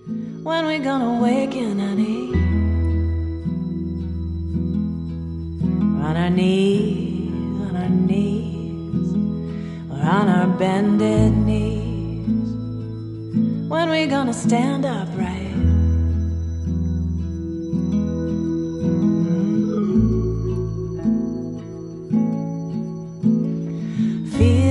When we gonna awaken, honey? On our knees, on our knees, or on our bended knees. When we gonna stand upright? Feel